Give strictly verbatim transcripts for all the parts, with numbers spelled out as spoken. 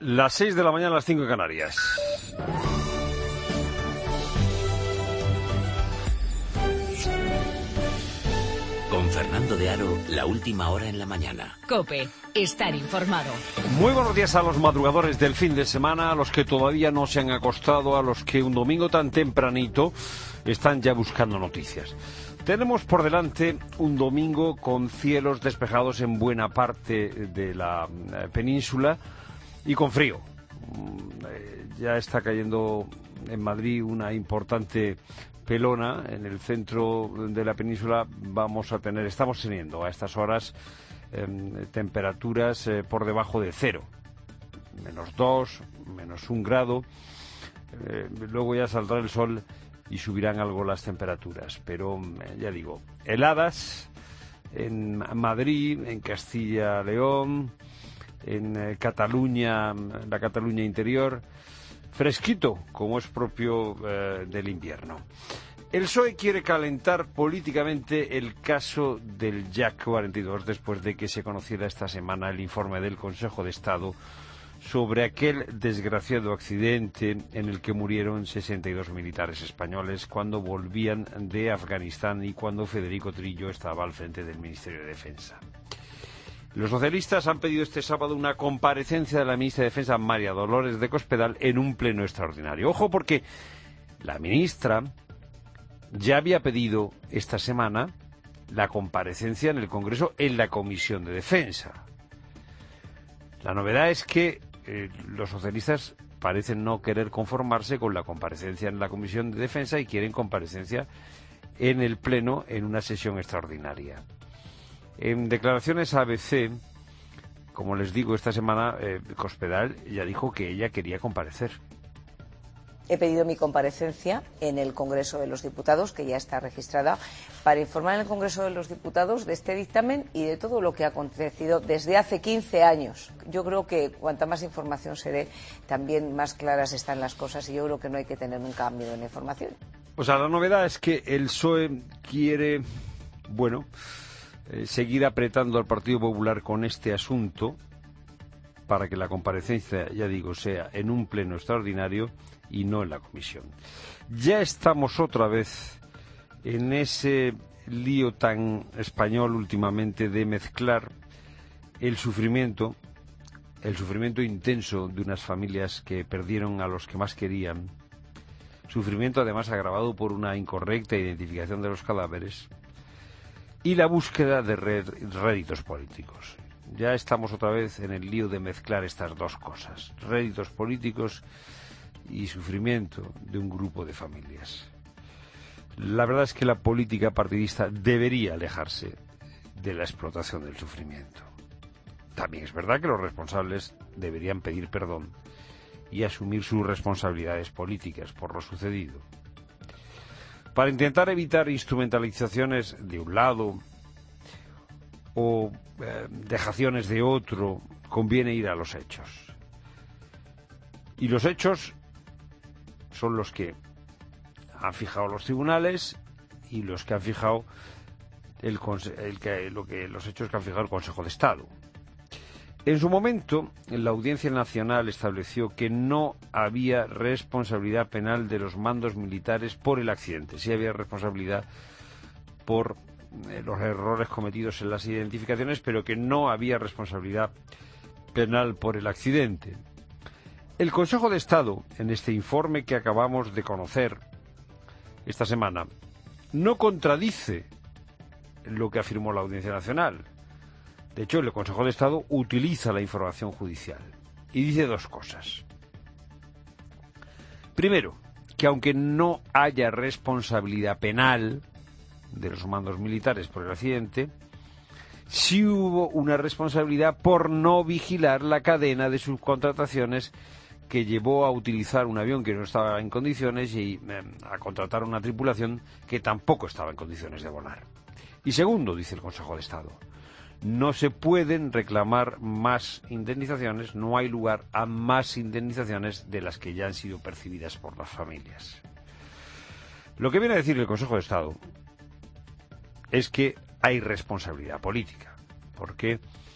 Las seis de la mañana, las cinco en Canarias. Con Fernando de Aro, la última hora en la mañana. COPE, estar informado. Muy buenos días a los madrugadores del fin de semana, a los que todavía no se han acostado, a los que un domingo tan tempranito están ya buscando noticias. Tenemos por delante un domingo con cielos despejados en buena parte de la eh, península y con frío. Eh, ya está cayendo en Madrid una importante pelona. En el centro de la península vamos a tener, estamos teniendo a estas horas eh, temperaturas eh, por debajo de cero. Menos dos, menos un grado. Eh, luego ya saldrá el sol y subirán algo las temperaturas, pero ya digo, heladas en Madrid, en Castilla-León, en eh, Cataluña, la Cataluña interior, fresquito, como es propio eh, del invierno. El P S O E quiere calentar políticamente el caso del Jack cuarenta y dos después de que se conociera esta semana el informe del Consejo de Estado sobre aquel desgraciado accidente en el que murieron sesenta y dos militares españoles cuando volvían de Afganistán y cuando Federico Trillo estaba al frente del Ministerio de Defensa. Los socialistas han pedido este sábado una comparecencia de la ministra de Defensa, María Dolores de Cospedal, en un pleno extraordinario. Ojo, porque la ministra ya había pedido esta semana la comparecencia en el Congreso en la Comisión de Defensa. La novedad es que eh, los socialistas parecen no querer conformarse con la comparecencia en la Comisión de Defensa y quieren comparecencia en el Pleno en una sesión extraordinaria. En declaraciones a A B C, como les digo, esta semana eh, Cospedal ya dijo que ella quería comparecer. He pedido mi comparecencia en el Congreso de los Diputados, que ya está registrada, para informar en el Congreso de los Diputados de este dictamen y de todo lo que ha acontecido desde hace quince años. Yo creo que cuanta más información se dé, también más claras están las cosas y yo creo que no hay que tener nunca miedo en la información. O sea, la novedad es que el P S O E quiere, bueno, eh, seguir apretando al Partido Popular con este asunto para que la comparecencia, ya digo, sea en un pleno extraordinario y no en la comisión. Ya estamos otra vez en ese lío tan español últimamente de mezclar el sufrimiento, el sufrimiento intenso de unas familias que perdieron a los que más querían, sufrimiento además agravado por una incorrecta identificación de los cadáveres, y la búsqueda de réditos políticos. Ya estamos otra vez en el lío de mezclar estas dos cosas, réditos políticos y sufrimiento de un grupo de familias. La verdad es que la política partidista debería alejarse de la explotación del sufrimiento. También es verdad que los responsables deberían pedir perdón y asumir sus responsabilidades políticas por lo sucedido. Para intentar evitar instrumentalizaciones de un lado o eh, dejaciones de otro, conviene ir a los hechos. Y los hechos son los que han fijado los tribunales y los que han fijado el, el que, lo que, los hechos que han fijado el Consejo de Estado. En su momento, la Audiencia Nacional estableció que no había responsabilidad penal de los mandos militares por el accidente. Sí había responsabilidad por eh, los errores cometidos en las identificaciones, pero que no había responsabilidad penal por el accidente. El Consejo de Estado, en este informe que acabamos de conocer esta semana, no contradice lo que afirmó la Audiencia Nacional. De hecho, el Consejo de Estado utiliza la información judicial y dice dos cosas. Primero, que aunque no haya responsabilidad penal de los mandos militares por el accidente, sí hubo una responsabilidad por no vigilar la cadena de subcontrataciones que llevó a utilizar un avión que no estaba en condiciones y eh, a contratar una tripulación que tampoco estaba en condiciones de volar. Y segundo, dice el Consejo de Estado, no se pueden reclamar más indemnizaciones, no hay lugar a más indemnizaciones de las que ya han sido percibidas por las familias. Lo que viene a decir el Consejo de Estado es que hay responsabilidad política, porque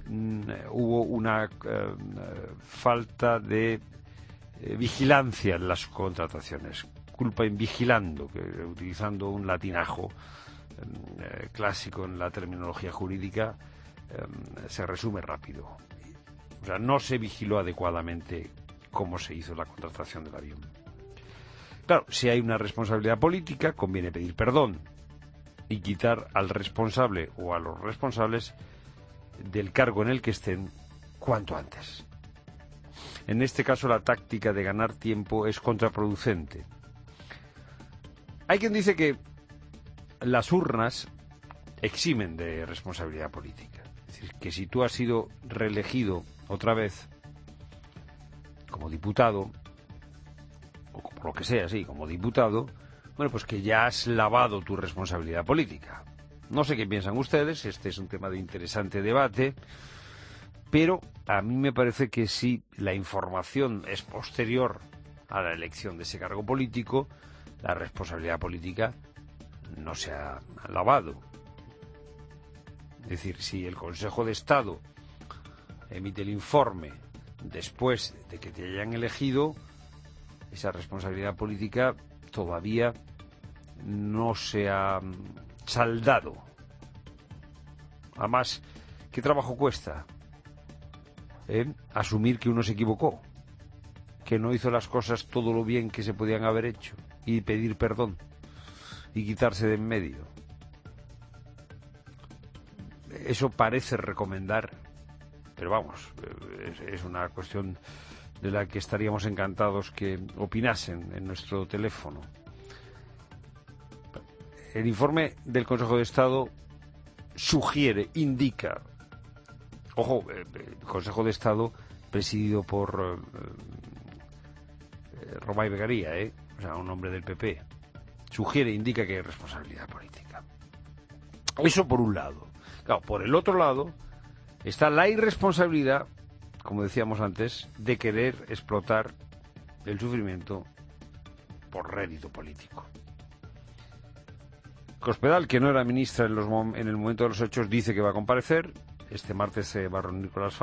mm, hubo una eh, falta de eh, vigilancia en las contrataciones, culpa in vigilando, que, utilizando un latinajo eh, clásico en la terminología jurídica, eh, se resume rápido. O sea, no se vigiló adecuadamente cómo se hizo la contratación del avión. Claro, si hay una responsabilidad política, conviene pedir perdón y quitar al responsable o a los responsables del cargo en el que estén cuanto antes. En este caso, la táctica de ganar tiempo es contraproducente. Hay quien dice que las urnas eximen de responsabilidad política. Es decir, que si tú has sido reelegido otra vez como diputado, o por lo que sea, sí, como diputado, bueno, pues que ya has lavado tu responsabilidad política. No sé qué piensan ustedes, este es un tema de interesante debate, pero a mí me parece que si la información es posterior a la elección de ese cargo político, la responsabilidad política no se ha lavado. Es decir, si el Consejo de Estado emite el informe después de que te hayan elegido, esa responsabilidad política todavía no se ha saldado. Además, ¿qué trabajo cuesta? ¿Eh? Asumir que uno se equivocó, que no hizo las cosas todo lo bien que se podían haber hecho, y pedir perdón y quitarse de en medio. Eso parece recomendar, pero vamos, es, es una cuestión de la que estaríamos encantados que opinasen en nuestro teléfono. El informe del Consejo de Estado sugiere, indica, ojo, el Consejo de Estado presidido por eh, Romay Begaría, ¿eh? O sea, un hombre del P P, sugiere, indica que hay responsabilidad política. Eso por un lado. Claro, por el otro lado está la irresponsabilidad, como decíamos antes, de querer explotar el sufrimiento por rédito político. Cospedal, que no era ministra en, los mom- en el momento de los hechos, dice que va a comparecer. Este martes se va a reunir con las